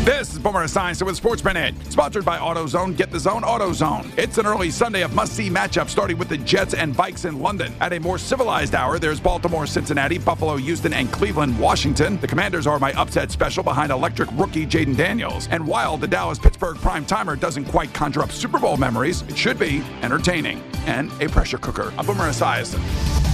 This is Boomer Esiason with Sports Minute, sponsored by AutoZone. Get the zone, AutoZone. It's an early Sunday of must-see matchups, starting with the Jets and Vikes in London. At a more civilized hour, there's Baltimore, Cincinnati, Buffalo, Houston, and Cleveland, Washington. The Commanders are my upset special behind electric rookie Jaden Daniels. And while the Dallas-Pittsburgh prime-timer doesn't quite conjure up Super Bowl memories, it should be entertaining and a pressure cooker. I'm Boomer Esiason.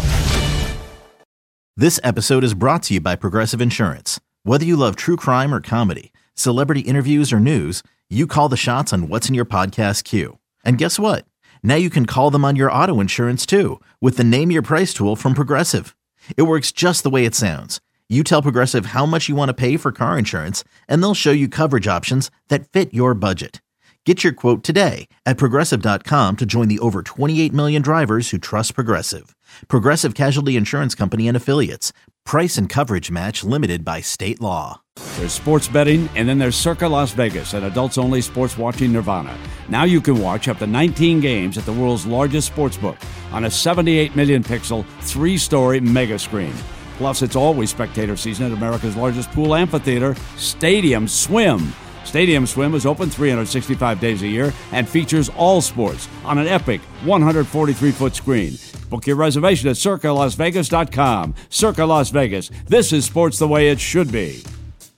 This episode is brought to you by Progressive Insurance. Whether you love true crime or comedy, celebrity interviews or news, you call the shots on what's in your podcast queue. And guess what? Now you can call them on your auto insurance too with the Name Your Price tool from Progressive. It works just the way it sounds. You tell Progressive how much you want to pay for car insurance, and they'll show you coverage options that fit your budget. Get your quote today at Progressive.com to join the over 28 million drivers who trust Progressive. Progressive Casualty Insurance Company and Affiliates. Price and coverage match limited by state law. There's sports betting, and then there's Circa Las Vegas, an adults-only sports watching nirvana. Now you can watch up to 19 games at the world's largest sportsbook on a 78 million pixel, 3-story mega screen. Plus, it's always spectator season at America's largest pool amphitheater, Stadium Swim. Stadium Swim is open 365 days a year and features all sports on an epic 143-foot screen. Book your reservation at CircaLasVegas.com. Circa Las Vegas. This is sports the way it should be.